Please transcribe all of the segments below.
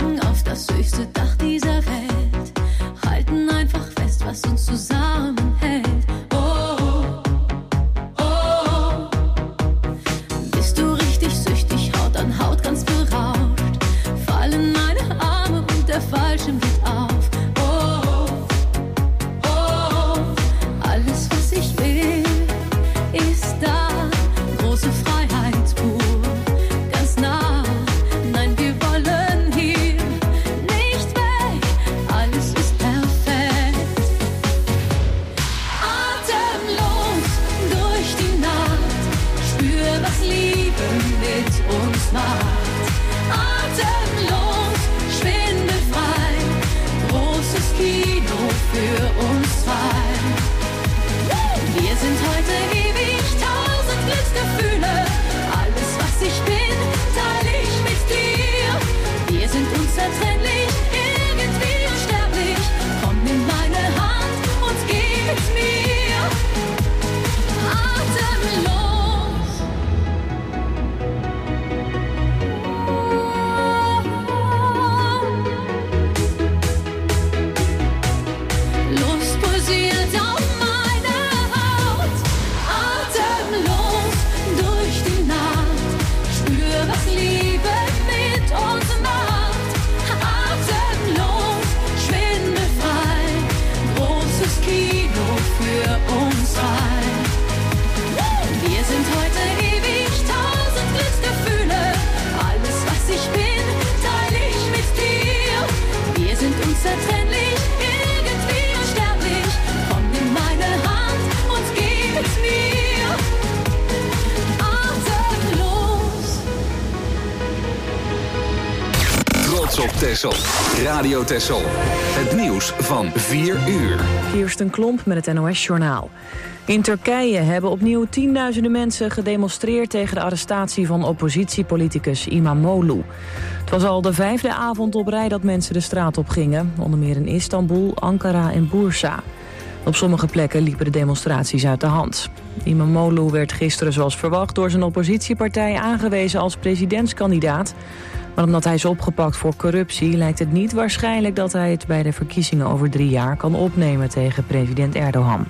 Blicken auf das höchste Dach dieser Welt, halten einfach fest, was uns zusammenhält. Oh, oh, oh. Bist du richtig süchtig, Haut an Haut ganz berauscht, fallen meine Arme und der Fallschirm geht auf. Oh, oh, alles was ich will ist da, große Freiheit pur, ganz nah. Nein, wir wollen hier nicht weg, alles ist perfekt. Atemlos durch die Nacht, spür, was Liebe mit uns macht. Atemlos, schwindelfrei, großes Kino für uns zwei. Wir sind heute ewig, 1000 Glücksgefühle. Alles, was ich bin, teile ich mit dir. Wir sind unzertrennlich, irgendwie unsterblich. Komm in meine Hand und geh mit mir. Atemlos. Lust pulsiert auf meine Haut. Atemlos durch die Nacht, spür, was Liebe mit uns macht. Atemlos, schwindelfrei, großes Kino für uns zwei. Wir sind heute ewig, 1000 Glücksgefühle. Alles, was ich bin, teile ich mit dir. Wir sind unzertrennlich, irgendwie unsterblich. Komm in meine Hand und geh mit mir. Atemlos. Trots op Texel. Radio Texel. Het nieuws van 4 uur. Kirsten Klomp met het NOS-journaal. In Turkije hebben opnieuw tienduizenden mensen gedemonstreerd tegen de arrestatie van oppositiepoliticus İmamoğlu. Het was al de 5e avond op rij dat mensen de straat op gingen, onder meer in Istanbul, Ankara en Bursa. Op sommige plekken liepen de demonstraties uit de hand. İmamoğlu werd gisteren zoals verwacht door zijn oppositiepartij aangewezen als presidentskandidaat. Maar omdat hij is opgepakt voor corruptie lijkt het niet waarschijnlijk dat hij het bij de verkiezingen over 3 jaar kan opnemen tegen president Erdogan.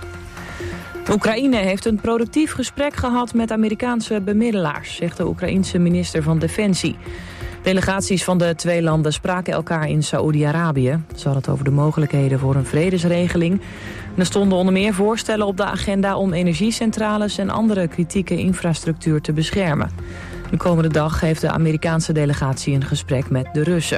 Oekraïne heeft een productief gesprek gehad met Amerikaanse bemiddelaars, zegt de Oekraïense minister van Defensie. Delegaties van de 2 landen spraken elkaar in Saoedi-Arabië. Ze hadden het over de mogelijkheden voor een vredesregeling. En er stonden onder meer voorstellen op de agenda om energiecentrales en andere kritieke infrastructuur te beschermen. De komende dag heeft de Amerikaanse delegatie een gesprek met de Russen.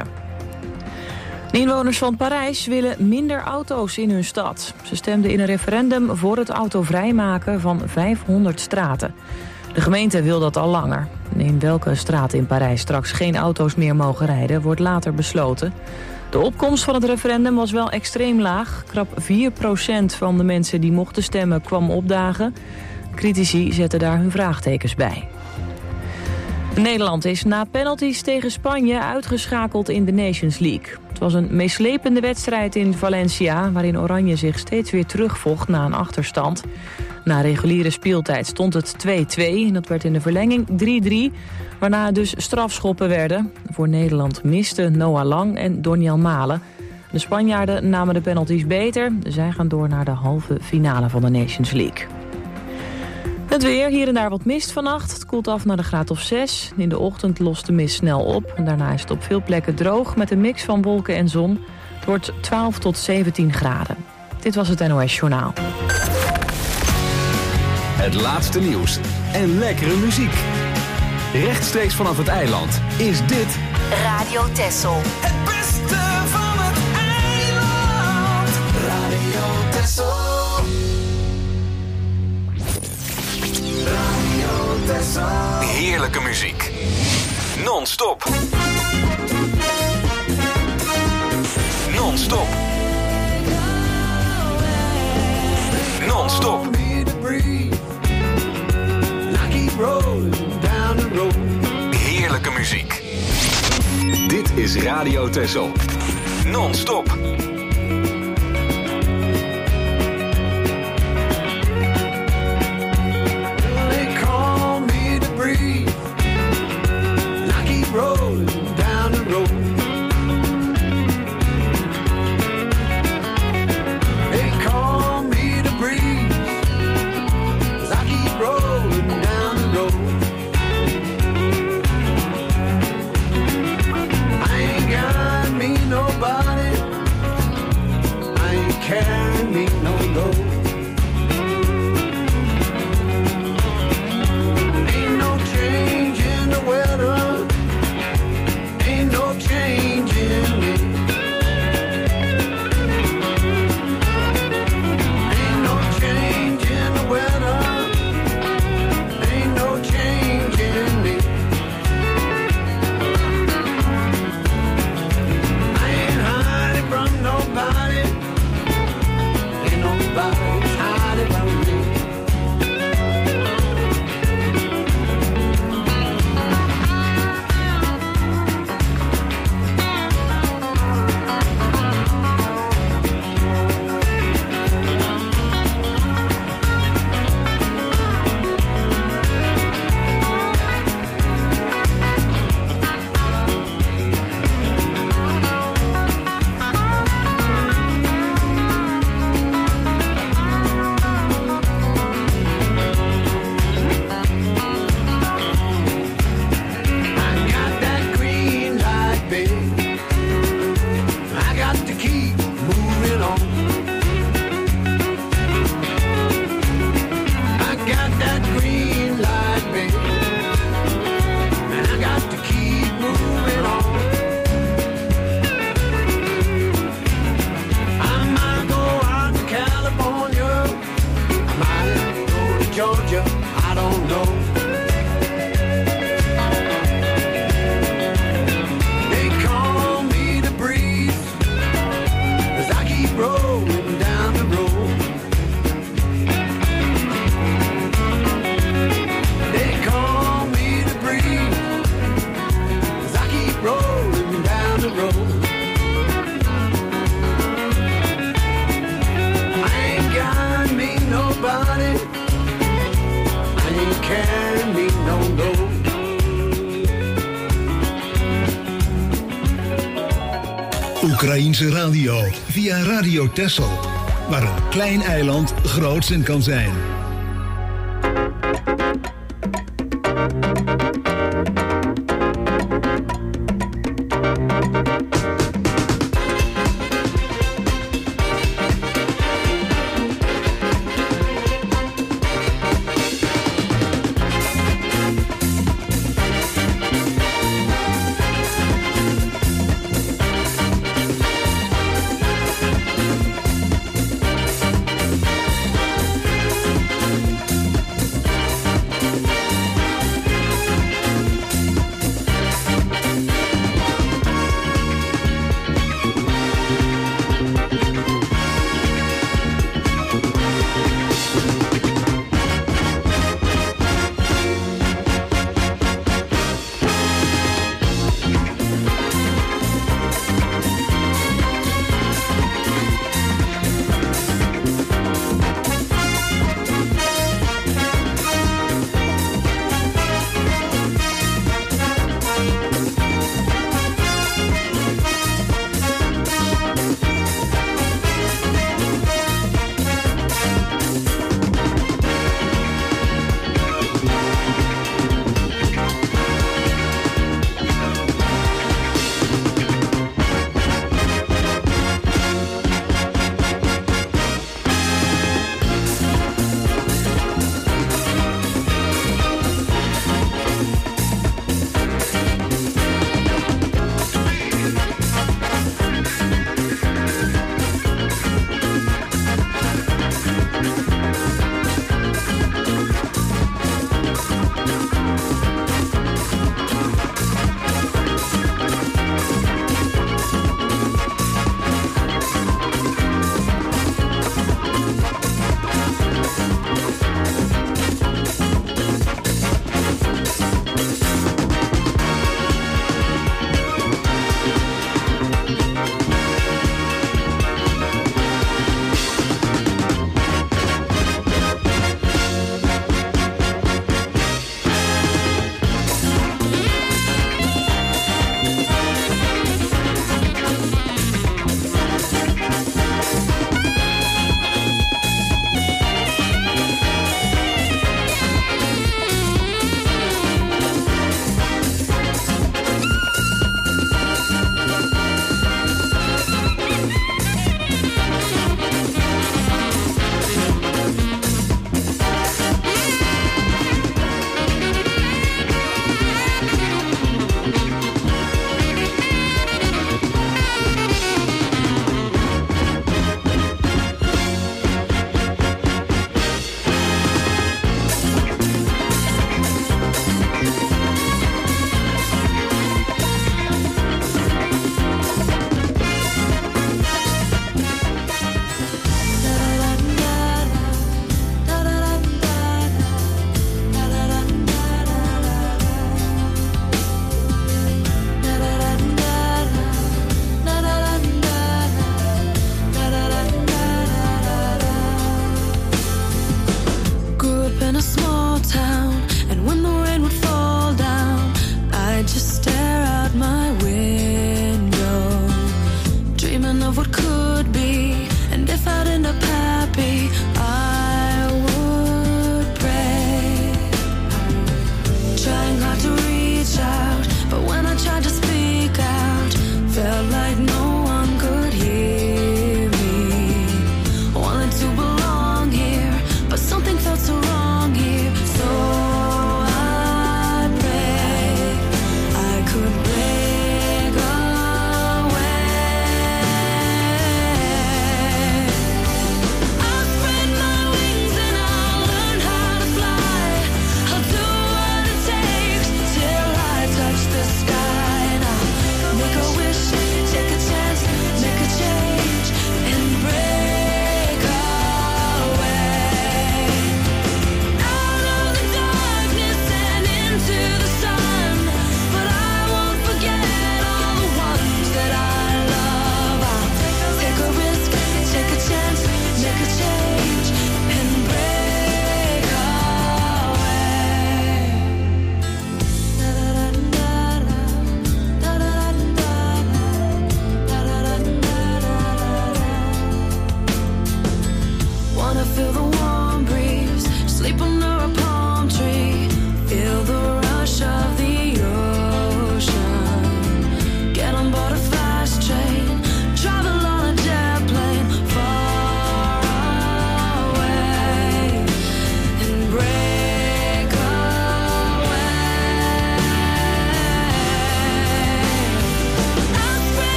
De inwoners van Parijs willen minder auto's in hun stad. Ze stemden in een referendum voor het autovrijmaken van 500 straten. De gemeente wil dat al langer. In welke straten in Parijs straks geen auto's meer mogen rijden, wordt later besloten. De opkomst van het referendum was wel extreem laag. Krap 4% van de mensen die mochten stemmen kwam opdagen. Critici zetten daar hun vraagtekens bij. Nederland is na penalties tegen Spanje uitgeschakeld in de Nations League. Het was een meeslepende wedstrijd in Valencia, waarin Oranje zich steeds weer terugvocht na een achterstand. Na reguliere speeltijd stond het 2-2 en dat werd in de verlenging 3-3, waarna het dus strafschoppen werden. Voor Nederland misten Noah Lang en Doniel Malen. De Spanjaarden namen de penalties beter. Zij gaan door naar de halve finale van de Nations League. Het weer, hier en daar wat mist vannacht. Het koelt af naar de graad of 6. In de ochtend lost de mist snel op. En daarna is het op veel plekken droog met een mix van wolken en zon. Het wordt 12 tot 17 graden. Dit was het NOS Journaal. Het laatste nieuws en lekkere muziek. Rechtstreeks vanaf het eiland is dit Radio Texel. Het beste van het eiland. Radio Texel. Radio Texel. heerlijke muziek. Non-stop. Non-stop. Non-stop. Heerlijke muziek. Dit is Radio Texel. Non-stop. change in me. Ain't no change in the weather. Ain't no change in me. I ain't hiding from nobody. Ain't nobody's hiding from me. Georgia, I don't know. They call me the breeze, 'cause I keep rolling down the road. They call me the breeze, 'cause I keep rolling down the road. I ain't got me nobody. Can be no no. Oekraïense radio via Radio Texel, waar een klein eiland groots in kan zijn.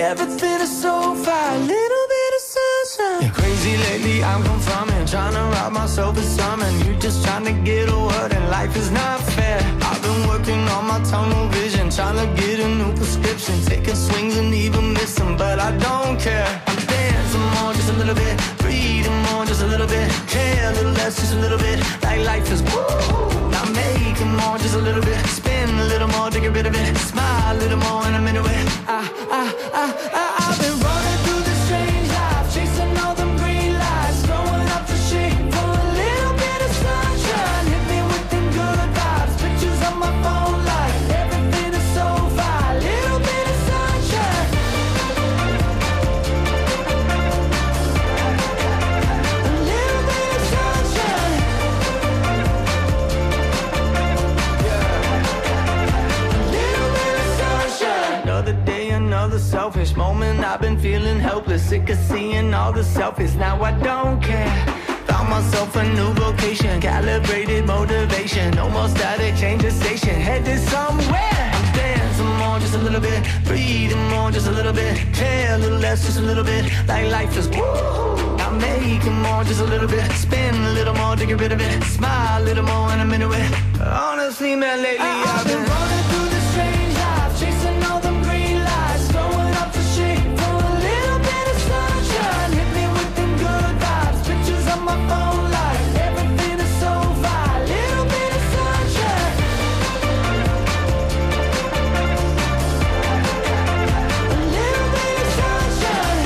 everything is so fine. Little bit of sunshine. Yeah. Crazy lately, I'm confirming, trying to rob myself of something. You just trying to get a word, and life is not fair. I've been working on my tunnel vision, trying to get a new prescription, taking swings and even missing, but I don't care. I'm dancing more, just a little bit, breathing more, just a little bit, care a little less, just a little bit, like life is woo. I'm making more, just a little bit, spin a little more to get rid of it, smile a little more and I'm into it. I've been running through this strange life, chasing all them green lights, throwing up the shade for a little bit of sunshine. Hit me with them good vibes, pictures on my phone like everything is so fine. Little bit of sunshine. A little bit of sunshine. Another day, another selfish moment. I've been feeling helpless, sick of seeing all the selfies. Now I don't care. Found myself a new vocation, calibrated motivation. No more static, change the station, headed somewhere. I'm dancing more, just a little bit, breathing more, just a little bit, care a little less, just a little bit, like life is woo. I'm making more, just a little bit, spin a little more to get rid of it, smile a little more and I'm into it. Honestly, man, lately I've been running through this strange life, chasing all them green lights, throwing up the shade for a little bit of sunshine. Hit me with them good vibes, pictures on my phone like everything is so fine. Little bit of sunshine. A little bit of sunshine.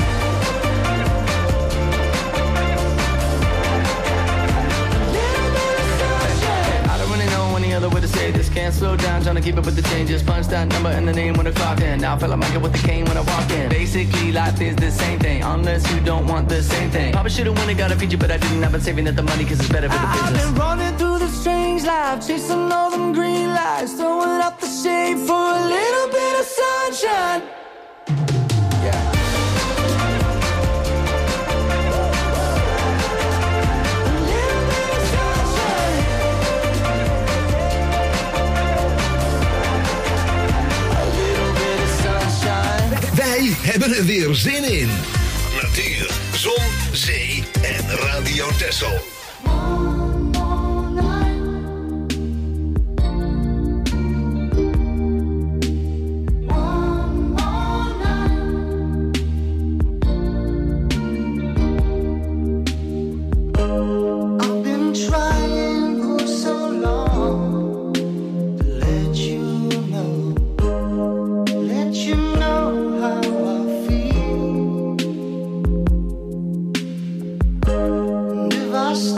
A little bit of sunshine. I don't really know any other way to say this. Can't slow down, trying to keep up with the changes. Punch that number and the name when I clock in. Now I feel like Michael with the cane when I walk in. Basically, life is the same thing, unless you don't want the same thing. Probably should've won it, got a feature, but I didn't. I've been saving up the money cause it's better for the business. I've been running through the strange life, chasing all them green lights, throwing up the shade for a little bit of sunshine. Yeah. Wij hebben er weer zin in. Natuur, zon, zee en Radio Texel. I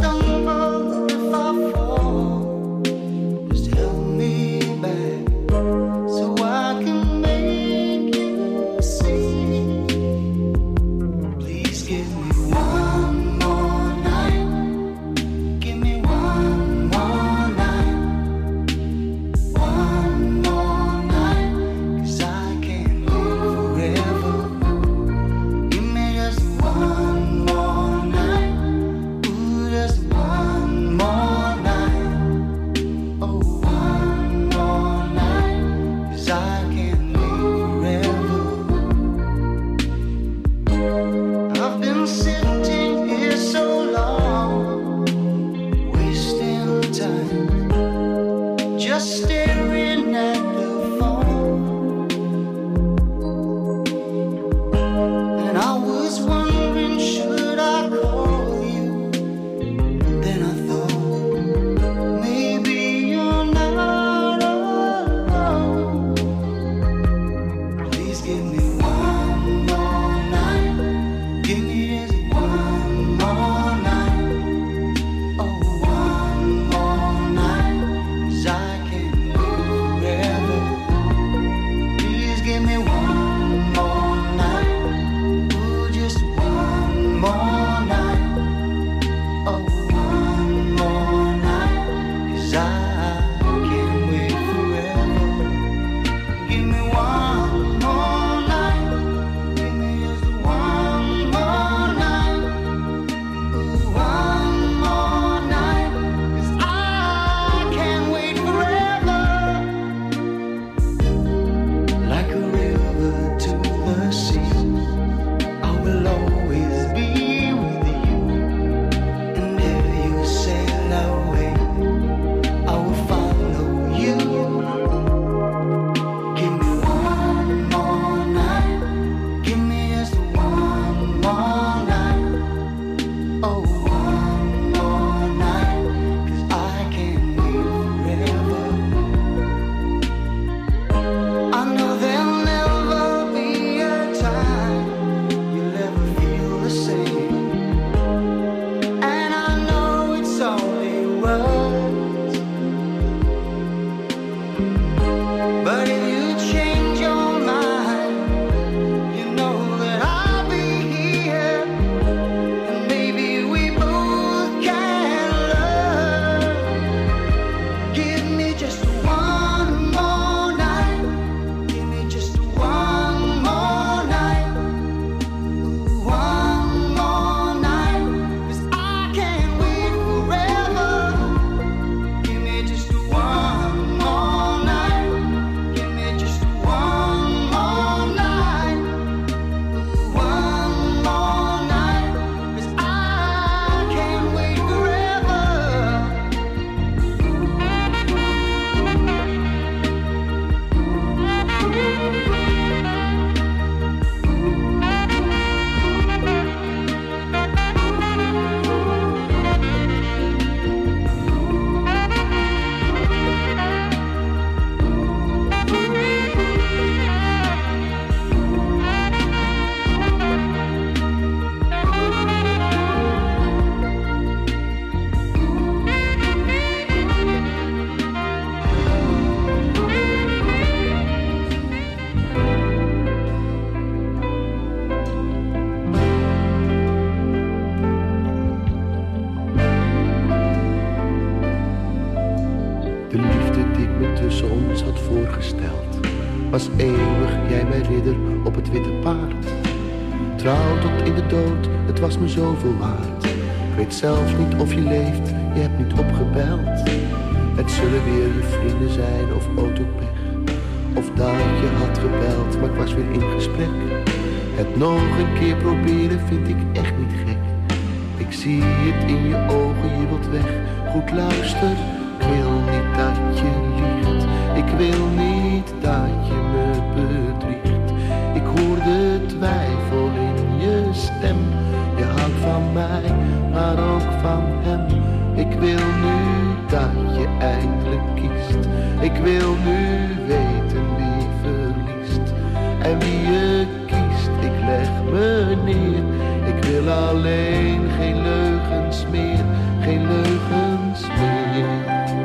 Was eeuwig jij mijn ridder op het witte paard. Trouw tot in de dood, het was me zoveel waard. Ik weet zelfs niet of je leeft, je hebt niet opgebeld. Het zullen weer je vrienden zijn of autopech. Of dat je had gebeld, maar ik was weer in gesprek. Het nog een keer proberen vind ik echt niet gek. Ik zie het in je ogen, je wilt weg. Goed luister, ik wil niet dat je liegt. Ik wil niet dat je me bedriegt. Ik hoor de twijfel in je stem. Je houdt van mij, maar ook van hem. Ik wil nu dat je eindelijk kiest. Ik wil nu weten wie verliest. En wie je kiest, ik leg me neer. Ik wil alleen geen leugens meer. Geen leugens meer.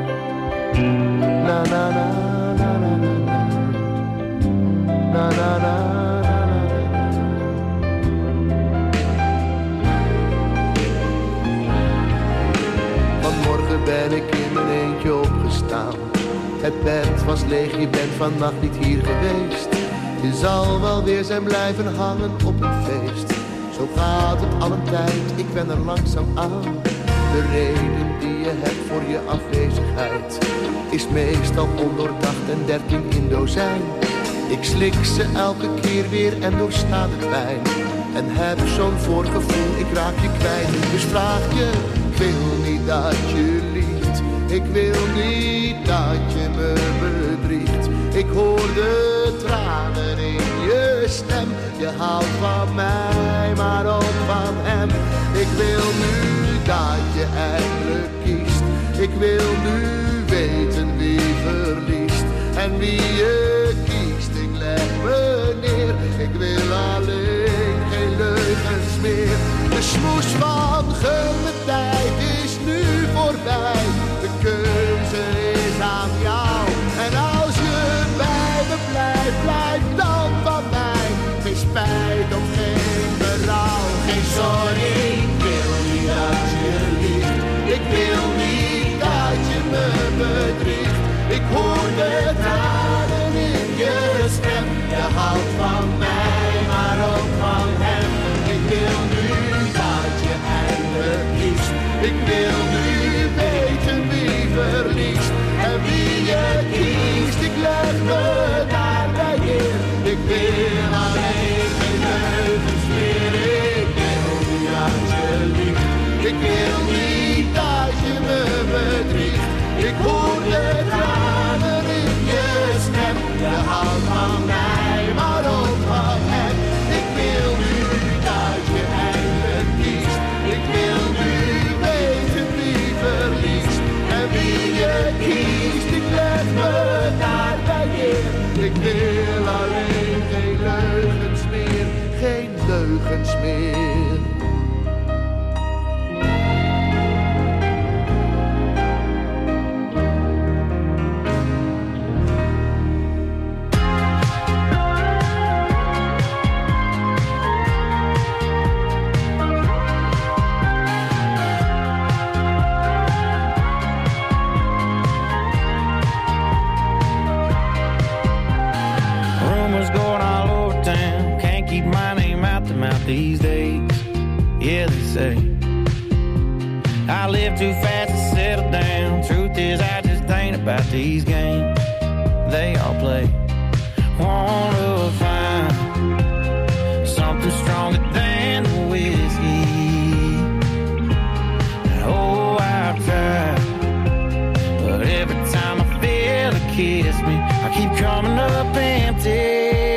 Na na na na na na. Na na na. Vanmorgen ben ik in mijn eentje opgestaan. Het bed was leeg, je bent vannacht niet hier geweest. Je zal wel weer zijn blijven hangen op een feest. Zo gaat het al een tijd, ik ben er langzaam aan. De reden die je hebt voor je afwezigheid is meestal ondoordacht en 13 in dozijn. Ik slik ze elke keer weer en doorsta de pijn. En heb zo'n voorgevoel, ik raak je kwijt. Dus vraag je, ik wil niet dat je liegt. Ik wil niet dat je me bedriegt. Ik hoor de tranen in je stem. Je houdt van mij, maar ook van hem. Ik wil nu dat je eindelijk kiest. Ik wil nu weten wie verliest. En wie je kiest, ik leg me neer. Ik wil alleen geen leugens meer. De smoes van gun tijd is nu voorbij. De keuze is aan jou. En als je bij me blijft, blijf dan van mij. Geen spijt of geen berouw. Geen sorry, ik wil niet dat je liegt. Ik wil niet dat je me bedriegt. Ik hoor de tranen in je stem. Je houdt van mij, maar ook van hem. Ik wil nu dat je eindelijk kiest. Ik wil nu weten wie verliest. En wie je kiest, ik leg me daarbij neer. Ik wil alleen geen leugens meer. Ik wil niet dat je liegt. Ik wil niet dat je me bedriegt. Ik hoor de tranen in je stem. Je houdt van mij, maar ook van hem. Ik wil nu dat je eindelijk kiest. Ik wil nu weten wie verliest. En wie je kiest, ik leg me daarbij neer. Ik wil alleen geen leugens meer. Geen leugens meer. These days, yeah, they say I live too fast to settle down. Truth is, I just ain't about these games they all play. Wanna find something stronger than the whiskey. Oh, I've tried, but every time I feel a kiss me, I keep coming up empty.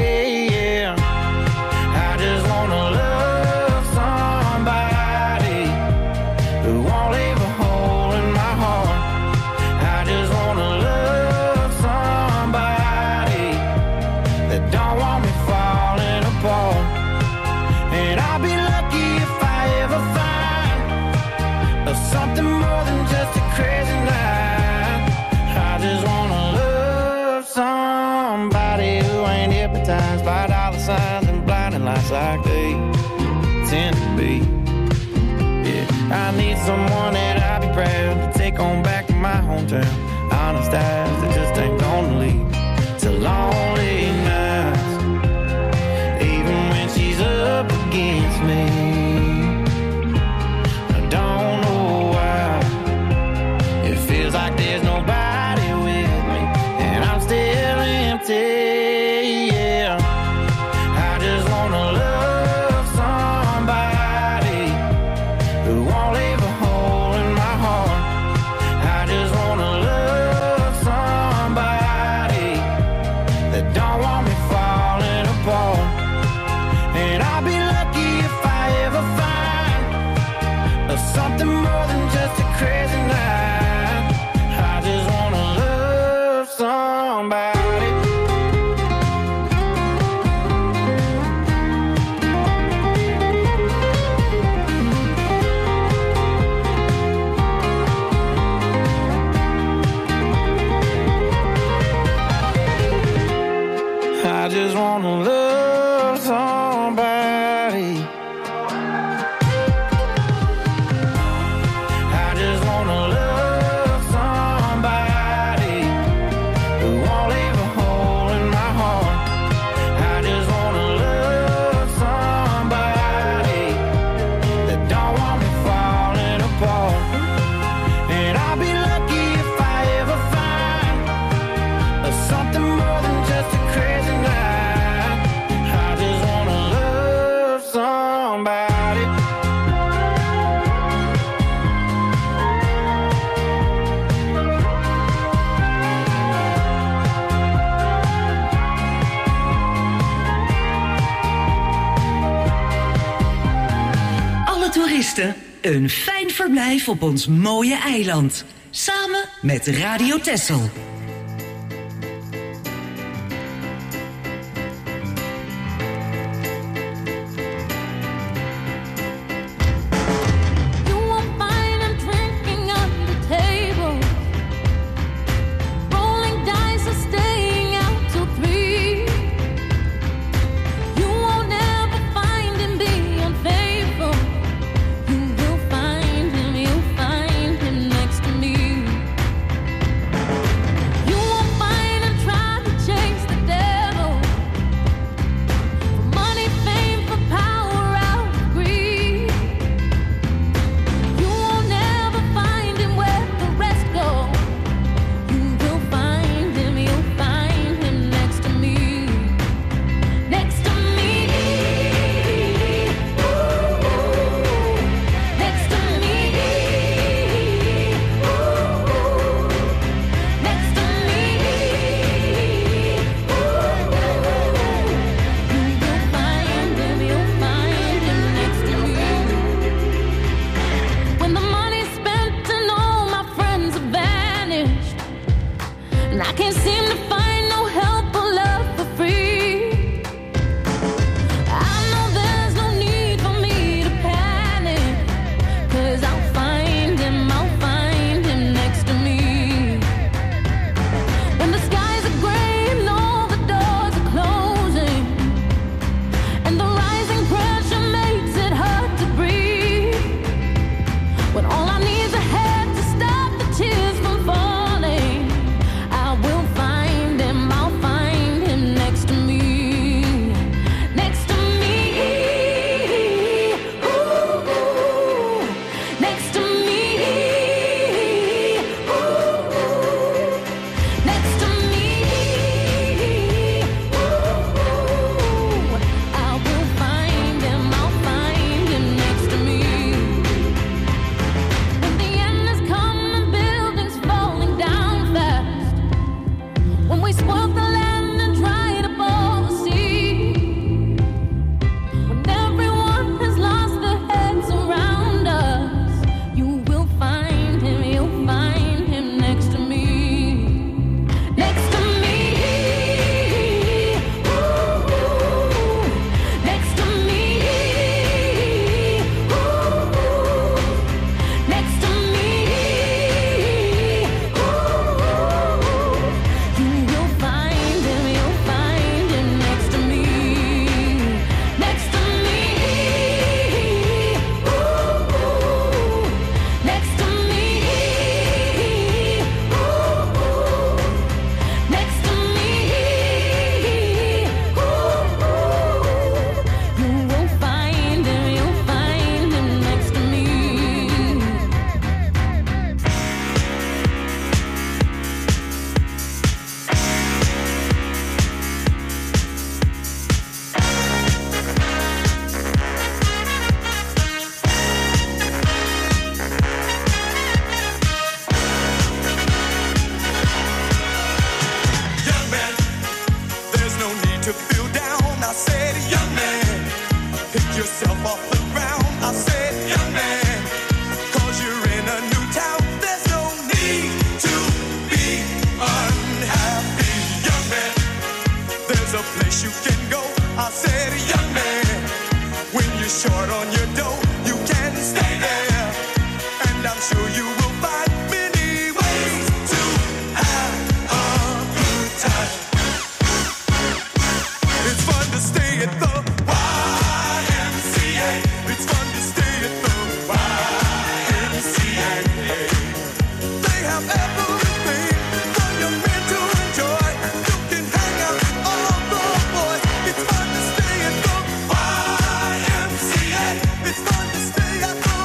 Something more than just a crazy night. I just wanna love somebody who ain't hypnotized by dollar signs and blinding lights like they tend to be. Yeah, I need someone that I'll be proud to take on back to my hometown. Honest eyes that just ain't gonna lead to lonely I just wanna love somebody. I just wanna love somebody who won't leave a hole in my heart. I just wanna love somebody that don't want me falling apart. And I'll be lucky if I ever find something more than just a crazy night. I just wanna love somebody. Alle toeristen, een fijn verblijf op ons mooie eiland. Samen met Radio Texel. You won't find him drinking under tables, rolling dice or staying out till 3. You won't ever find him being unfaithful. You'll find him next to me. You won't find him trying to chase the devil, for money, fame, for power, out of greed. You won't ever find him where the rest go. You'll find him next to me. Next to me. Ooh, next to me. Ooh, next to me. Ooh, you'll find him next to me. When the money's spent and all my friends have vanished, and I can't seem to find no help or love for free, I know there's no need for me to panic, 'cause I'll find him next to me. When the skies are gray and all the doors are closing, and the rising pressure makes it hard to breathe, when all I need is a hand to stop the tears from falling, I'll find him next to me. Next to me. Ooh, next to me. Ooh, next to me. Ooh, I will find him next to me. When the end has come and buildings falling down fast, when we spoil the land and dried up all the sea, when everyone has lost their heads around us, you'll find him next to me. Next to me. Ooh, next to me. Ooh, next to me. Ooh, you'll find him next to me. Next to me. Ooh, next to me. Ooh, next to me. Ooh, you will find him next to me. Young man, there's no need to feel down. I said, young man, pick yourself off the ground. I said, young man, 'cause you're in a new town. There's no need to be unhappy. Young man, there's a place you can go. I said, young man, when you're short on your dough, you can stay there. And I'm sure you will find many ways to have a good time. at the YMCA. It's fun to stay at the YMCA. They have everything for young men to enjoy. You can hang out with all the boys. It's fun to stay at the YMCA. It's fun to stay at the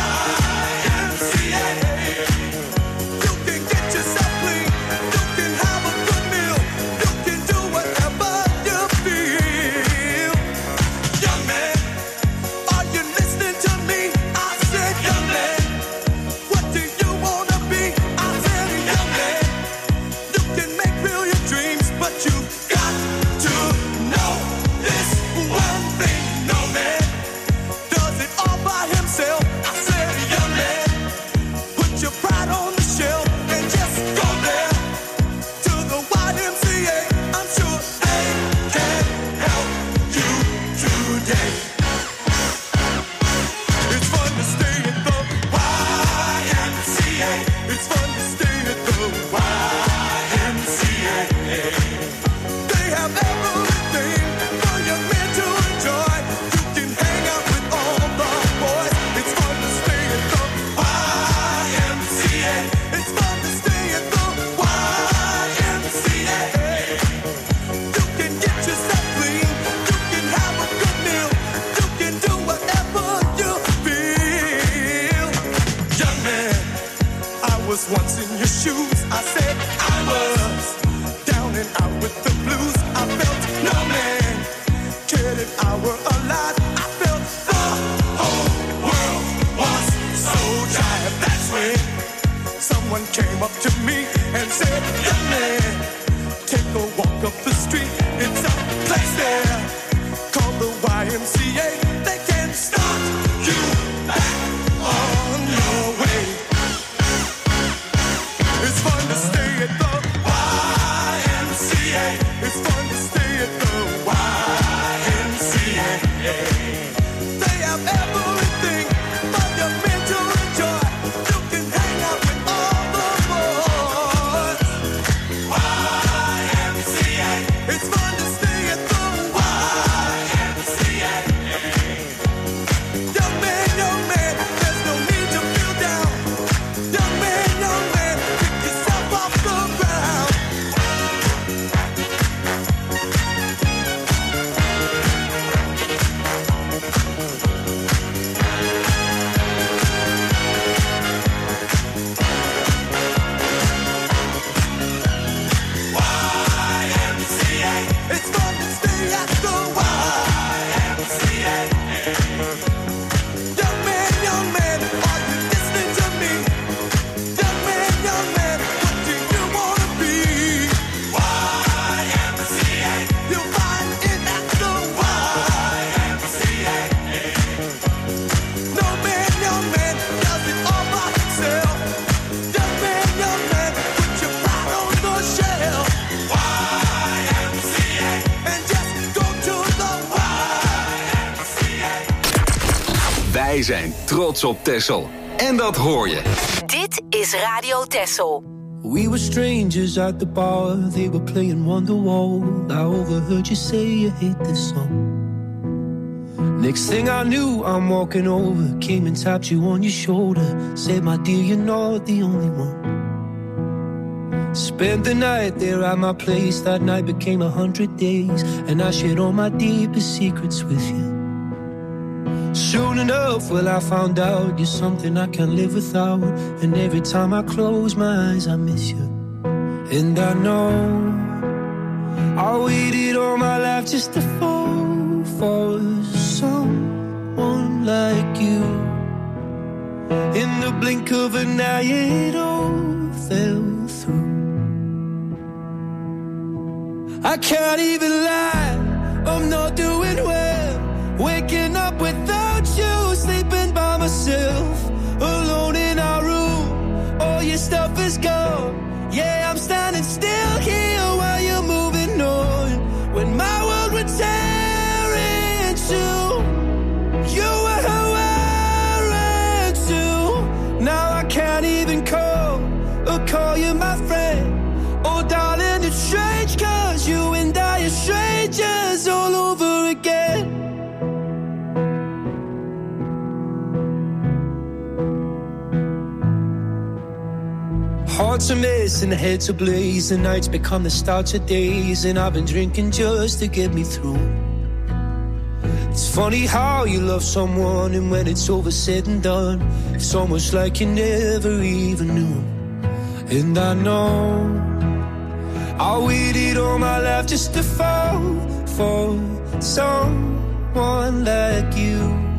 YMCA. You can get yourself clean. You can have a good meal. You can do whatever you feel. Young man, are you listening to me? I said, young man, what do you wanna be? I said, young man, you can make real your dreams, but you got to know this one thing. No man does it all by himself. I said, young man, put your pride on the shelf and just go there to the YMCA. I'm sure they can help you today. It's fun to stay at the YMCA. It's fun to stay at the YMCA. They have everything for young men to enjoy. You can hang out with all the boys. It's fun to stay at the YMCA. It's fun to stay at the YMCA. You can get yourself clean. You can have a good meal. You can do whatever you feel. Young man, I was once in your shoes. I said I was down and out with the blues. I felt no man cared if I were alive. I felt the whole world was so tired. That's when someone came up to me and said, young man, take a walk up the street. It's a place there called the YMCA. They can start you back on your way. It's fun to stay at the YMCA. It's fun to stay at the YMCA. They have everything for young men to enjoy. You can hang out with all the boys. YMCA. It's fun to stay at the YMCA. Young man, there's no need to feel down. Young man, pick yourself off the ground. YMCA. It's fun to stay at the YMCA. Young man, are you listening to me? Young man, what do you wanna be? YMCA. You'll find it at the YMCA. No man, does it all by himself. Young man, put your pride on the shelf. YMCA. And just go to the YMCA. Wij zijn trots op Texel. En dat hoor je. Dit is Radio Texel. We were strangers at the bar, they were playing Wonderwall. I overheard you say you hate this song. Next thing I knew, I'm walking over, came and tapped you on your shoulder. Said, my dear, you're not the only one. Spent the night there at my place, that night became 100 days. And I shared all my deepest secrets with you. Soon enough, well, I found out you're something I can't live without. And every time I close my eyes, I miss you. And I know I waited all my life just to fall for someone like you. In the blink of an eye, it all fell through. I can't even lie, I'm not doing well. Waking up without you, sleeping by myself, alone in our room. All your stuff is gone. Yeah, I'm standing still here while you're moving on. When my world would tear into, you were wearing too. Now I can't even call you my friend. Oh darling, it's strange, 'cause you and I are strangers all over again. hearts are missing, the heads are blaze, the nights become the starts of days, and I've been drinking just to get me through. It's funny how you love someone, and when it's over said and done, it's almost like you never even knew. And I know I waited all my life just to fall for someone like you.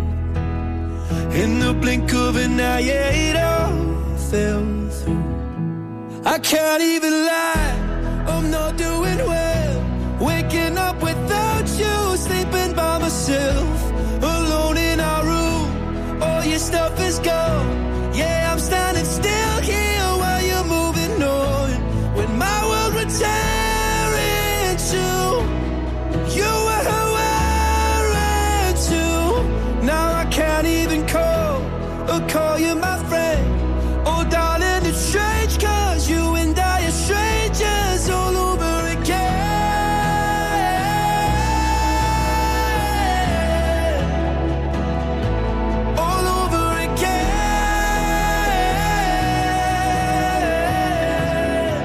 In the blink of an eye, yeah, it all fell through. I can't even lie, I'm not doing well. Waking up without you, sleeping by myself, alone in our room. All your stuff is gone. Yeah, I'm standing still here while you're moving on. When my world would tear into, you were wearing too. Now I can't even call you my friend. Oh darling, it's strange, cause you and I are strangers all over again. All over again.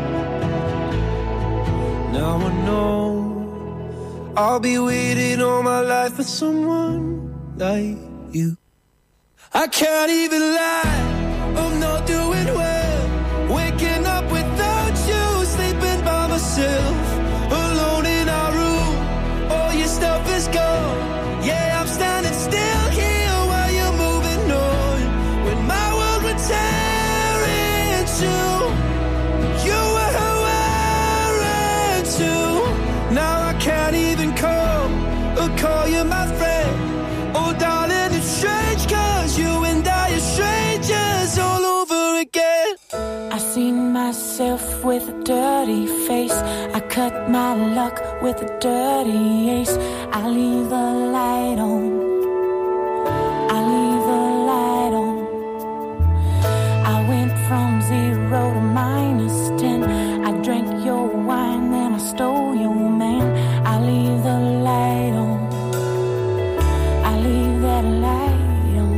Now I know I'll be waiting all my life for someone like you. I can't even lie, I'm not doing well. Waking up without you, sleeping by myself, alone in our room. All your stuff is gone. Yeah, I'm standing still here while you're moving on. When my world would tear into, you were wearing too. Now I can't even call you my friend. Oh darling, it's strange, cause you and I are strangers all over again. I seen myself with a dirty face. I cut my luck with a dirty ace. I leave the light on. I leave the light on. I went from 0 to -10. I drank your wine, then I stole your man. I leave the light on. I leave that light on.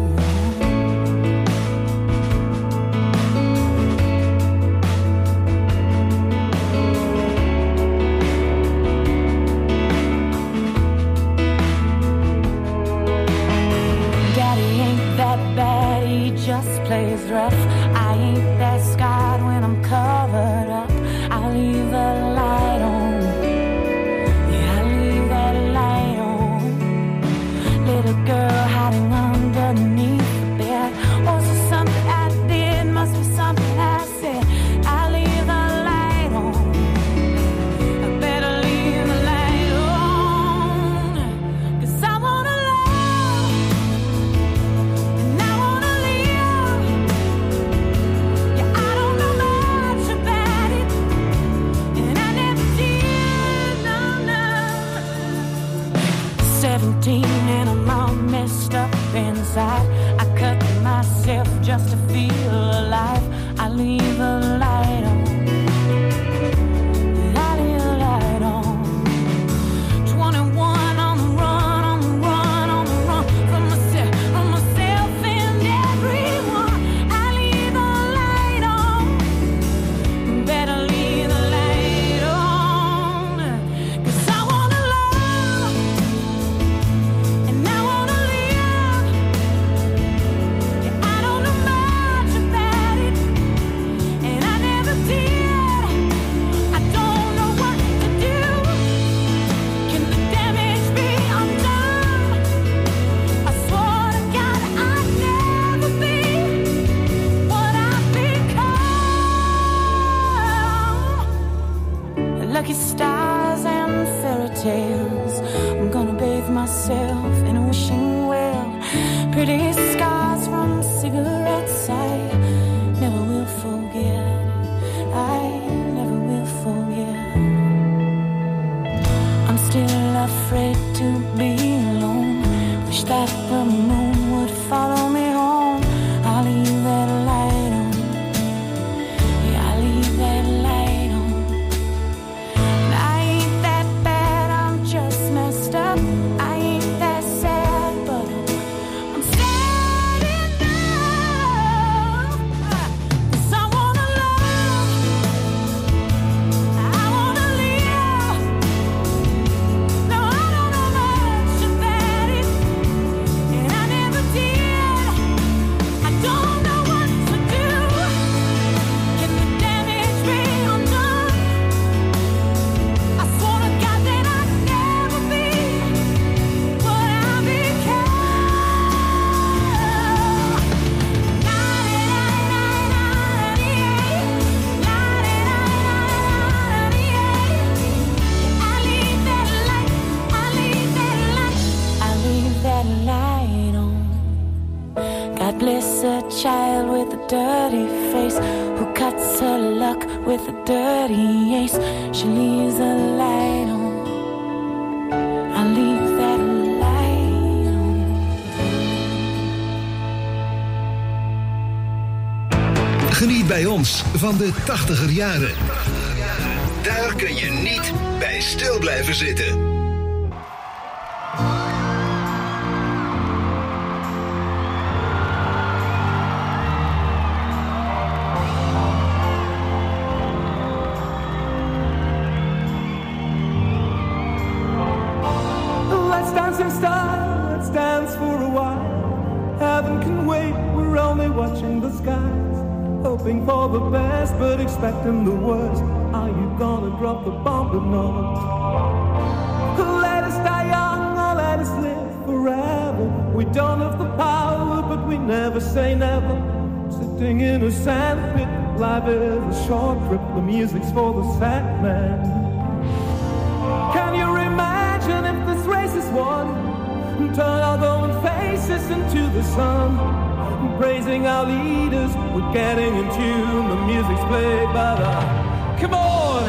Daddy ain't that bad, he just plays rough. I ain't that scarred when I'm covered up. I leave the light on. Yeah, I leave that light on. Little girl hiding underneath the bed. Was it something I did? Must be something I said. I leave the light on. I better leave the light on. 'Cause I wanna love and I wanna live. Yeah, I don't know much about it, and I never did, no. 17 and I'm all messed up inside. I cut myself just to feel alive. I leave a light on. I leave a light on. 21 on the run, on the run, on the run. From myself and everyone. I leave a light on. Better leave the light on. 'Cause I wanna love and I wanna live. Yeah, I don't know much about it, and I never did. I don't know what to do. Can the damage be undone? I swore to God I'd never be what I've become. Lucky stars and fairy tales. I'm gonna bathe myself in a wishing well. Pretty scars from cigarettes I never will forget. I never will forget. I'm still afraid to be alone. Wish that the moon would follow me home. I'll leave that light on. Yeah, I'll leave that light on. And I ain't that bad, I'm just messed up. I ain't that sad, but I'm sad enough. 'Cause I wanna love kiss a child with a dirty face, who cuts her luck with a dirty ace. She leaves the light on, I leave that light on. Geniet bij ons van de 80er jaren. Daar kun je niet bij stil blijven zitten. Hoping for the best, but expecting the worst. Are you gonna drop the bomb or not? Let us die young or let us live forever. We don't have the power, but we never say never. Sitting in a sandpit, life is a short trip. The music's for the sad man. Can you imagine if this race is won? Turn our glowing faces into the sun. Praising our leaders, we're getting in tune. The music's played by the... Come on!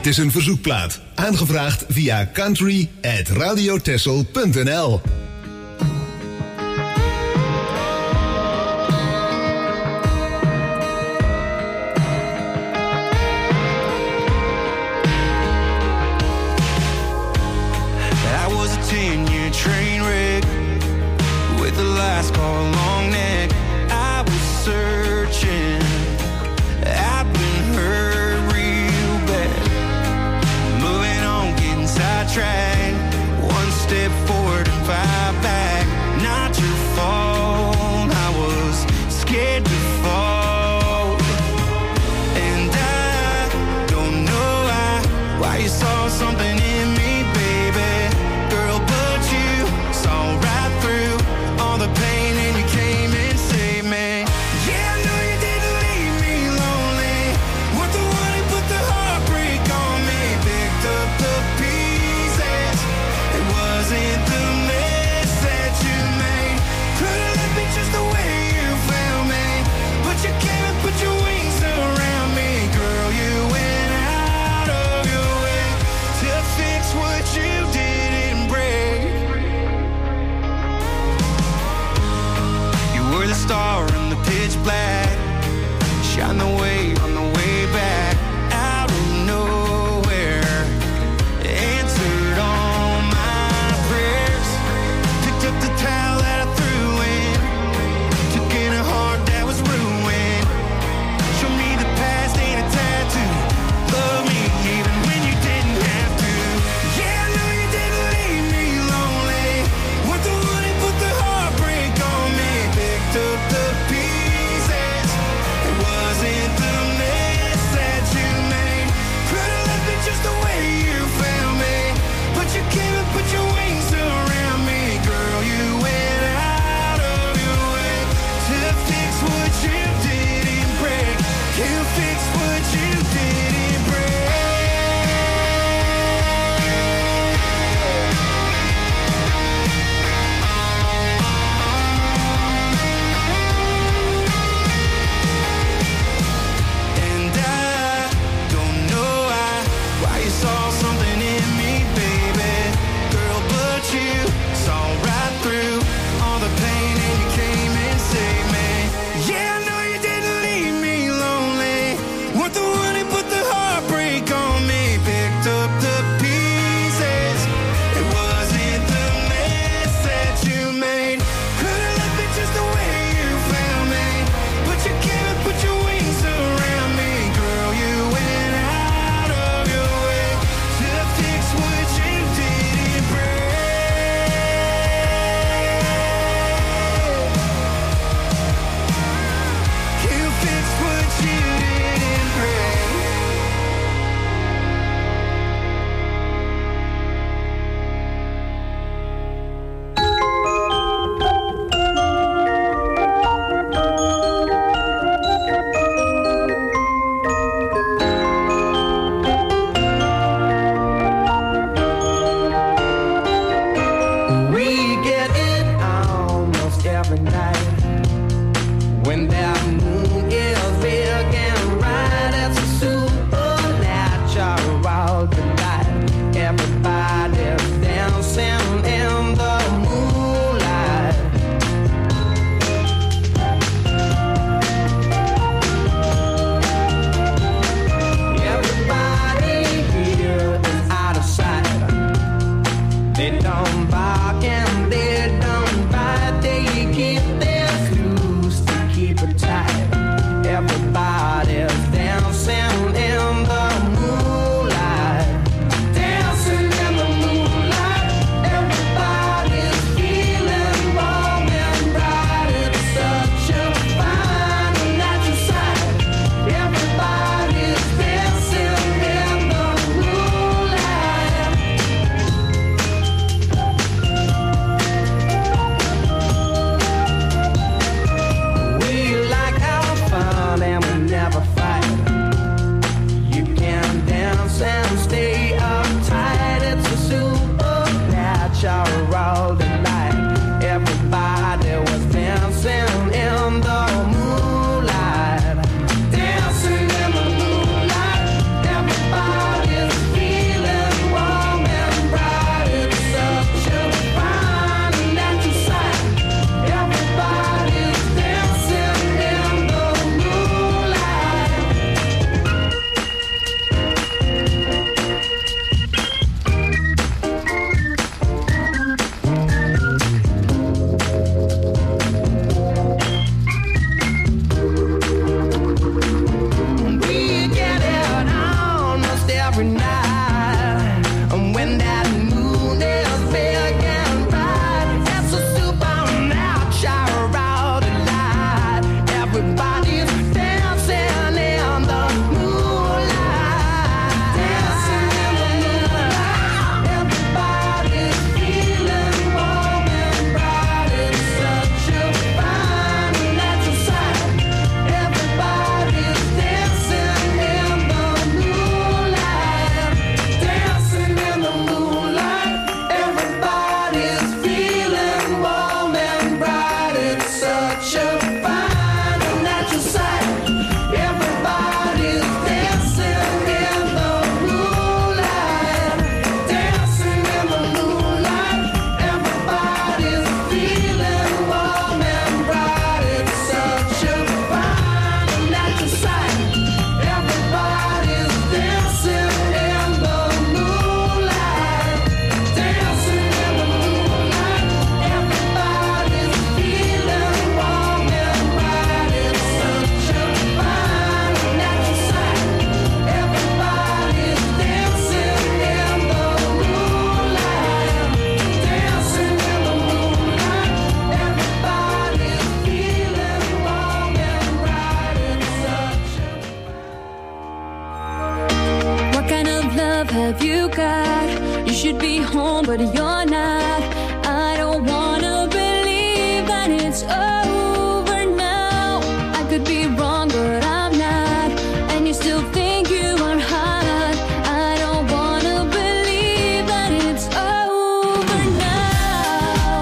Dit is een verzoekplaat, aangevraagd via country@radiotessel.nl. Train wreck with the last call long neck. I was searching, I've been hurt real bad. Moving on, getting sidetracked. One step forward and 5 back. Not your fault, I was scared to fall. And I don't know why you saw something in me, baby. Girl, but you saw right through all the pain and you came and saved me. Yeah, I know you didn't leave me lonely. Weren't the one who put the heartbreak on me. Picked up the pieces. It wasn't the mess that you made. Could've left me just the way you found me. But you came and put your wings around me. Girl, you went out of your way to fix what you didn't break. You were the star in the pitch black. Shine the way on the way back. Out of nowhere, answered all my prayers. Picked up the towel that I threw in. Took in a heart that was ruined. Show me the past ain't a tattoo. Love me even when you didn't have to. Yeah, I know you didn't leave me lonely. Weren't the one who put the heartbreak on me. Picked up the pieces. It wasn't the mess that you made. Could've left me just the way you found me. But you came and put your wings around me. Girl, you went out of your way to fix what you didn't break. You fixed what you didn't break. And I don't know why you saw something in me, baby. Girl, but you saw right through all the pain and you came and saved me. Yeah, I know you didn't leave me lonely. Weren't the one who put the heartbreak on me. Picked up the pieces. It wasn't the mess that you made. Could've left me just the way you found me. But you came and put your wings around me. Girl, you went out of your way to fix what you didn't break. You fixed what you didn't break. We get it almost every night when that moon is big and bright. It's a supernatural delight. Everybody's dancing in the moonlight. Everybody here is out of sight. They don't bark and they don't bite. They keep their loose to keep it home, but you're not. I don't wanna believe that it's over now. I could be wrong, but I'm not. And you still think you are hot. I don't wanna believe that it's over now.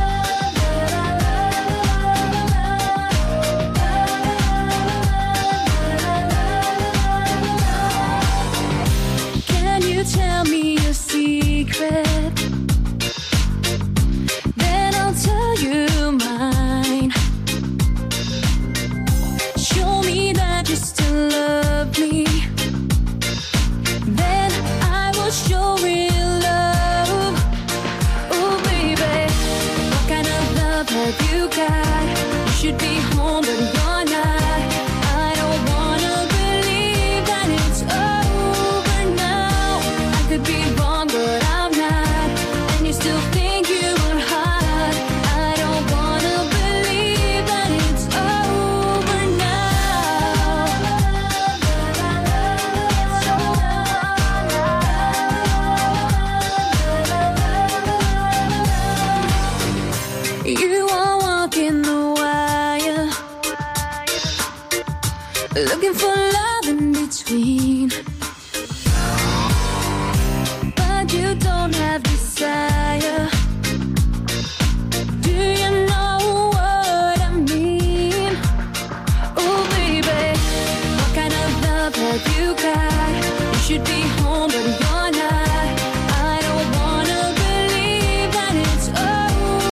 Can you tell me a secret? Then I'll tell you mine. Show me that you still love me. Then I will show real love. Oh baby, what kind of love have you got? You should be home, but you're not. I don't wanna believe that it's over now. I could be wrong, but I'm not. And you still think you are hot. I don't wanna believe that it's over now. You are walking the wire, looking for love in between.